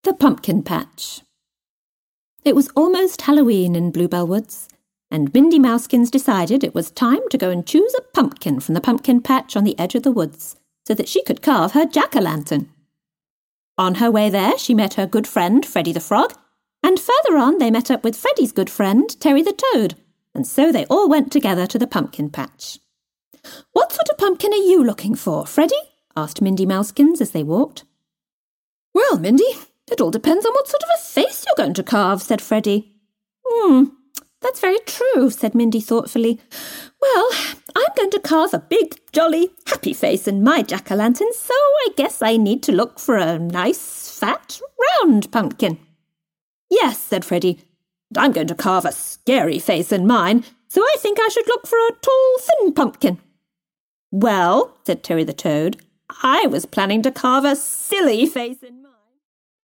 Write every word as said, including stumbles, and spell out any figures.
The Pumpkin Patch. It was almost Halloween in Bluebell Woods, and Mindy Mousekins decided it was time to go and choose a pumpkin from the pumpkin patch on the edge of the woods, so that she could carve her jack-o'-lantern. On her way there, she met her good friend, Freddy the Frog, and further on they met up with Freddy's good friend, Terry the Toad, and so they all went together to the pumpkin patch. "What sort of pumpkin are you looking for, Freddy?" asked Mindy Mousekins as they walked. "Well, Mindy, it all depends on what sort of a face you're going to carve," said Freddy. "Hmm, that's very true," said Mindy thoughtfully. "Well, I'm going to carve a big, jolly, happy face in my jack-o'-lantern, so I guess I need to look for a nice, fat, round pumpkin." "Yes," said Freddy, "and I'm going to carve a scary face in mine, so I think I should look for a tall, thin pumpkin." "Well," said Terry the Toad, "I was planning to carve a silly face in mine."